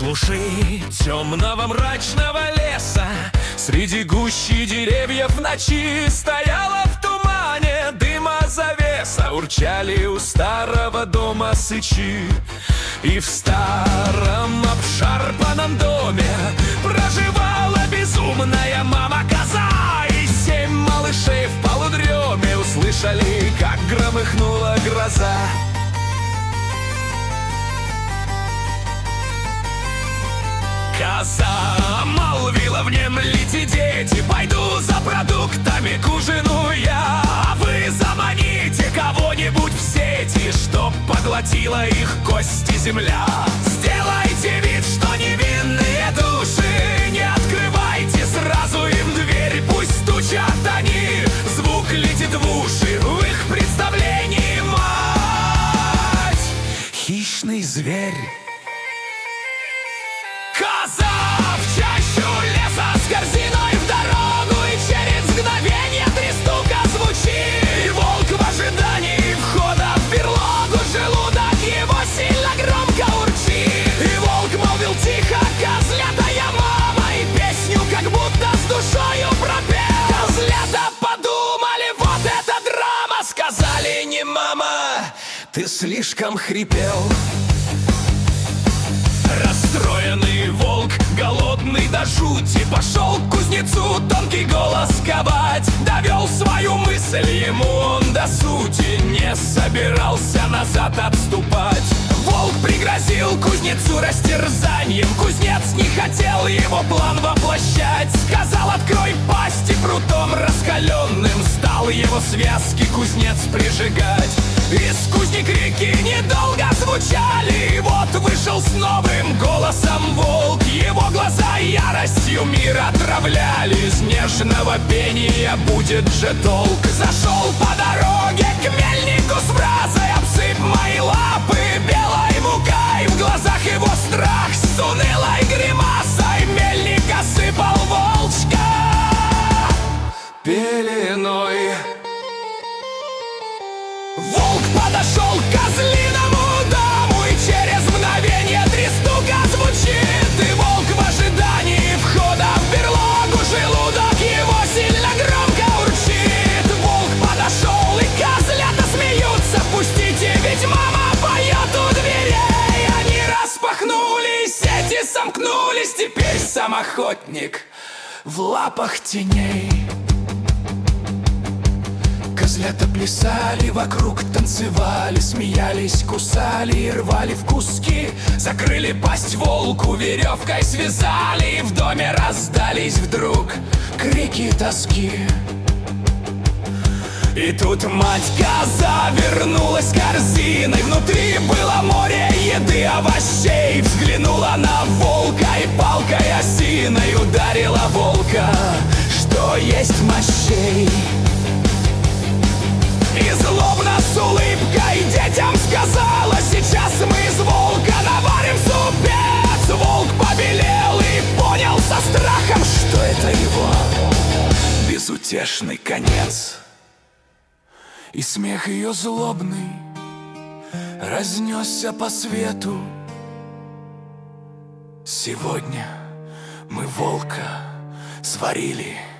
глуши темного мрачного леса, среди гущи деревьев в ночи стояла в тумане дыма завеса. Урчали у старого дома сычи, и в старом обшарпанном доме проживала безумная мама-коза. И 7 малышей в полудреме услышали, как громыхнула гроза. Коза молвила: внемлите, дети, пойду за продуктами к ужину я. А вы заманите кого-нибудь в сети, чтоб поглотила их кости земля. Сделайте вид, что невинные души, не открывайте сразу им дверь. Пусть стучат они, звук летит в уши, в их представлении мать — хищный зверь. Коза в чащу леса с корзиной в дорогу, и через мгновенье 3 стука звучит. И волк в ожидании входа в берлогу, желудок его сильно громко урчит. И волк молвил тихо: козлятая мама, и песню как будто с душою пропел. Козлята подумали: вот это драма. Сказали: не мама, ты слишком хрипел. Расстроенный волк, голодный до жути, пошел к кузнецу тонкий голос ковать. Довел свою мысль ему он до сути, не собирался назад отступать. Волк пригрозил кузнецу растерзанием, кузнец не хотел его план воплощать. Сказал: открой пасть, и прутом раскаленным стал его связки кузнец прижигать. Из кузни крики недолго звучали, и вот вышел с новым голосом волк. Его глаза яростью мир отравляли, из нежного пения будет же толк. Зашел по дороге к мельнику с фразой: обсыпь мои лапы белой мукой. В глазах его страх с унылой гримасой, мельник осыпал волчка пеленой. Волк подошел к козлиному дому, и через мгновенье 3 стука звучит. И волк в ожидании входа в берлогу, желудок его сильно громко урчит. Волк подошел, и козлята смеются: пустите, ведь мама поет у дверей. Они распахнули, сети сомкнулись, теперь сам охотник в лапах теней. Козлята плясали вокруг, танцевали, смеялись, кусали и рвали в куски. Закрыли пасть волку, веревкой связали, и в доме раздались вдруг крики тоски. И тут мать-коза вернулась с корзиной, внутри было море еды, овощей. Взглянула на волка и палкой осиной ударила волка, что есть мощей. И злобно с улыбкой детям сказала: сейчас мы из волка наварим супец. Волк побелел и понял со страхом, что это его безутешный конец. И смех ее злобный разнесся по свету. Сегодня мы волка сварили.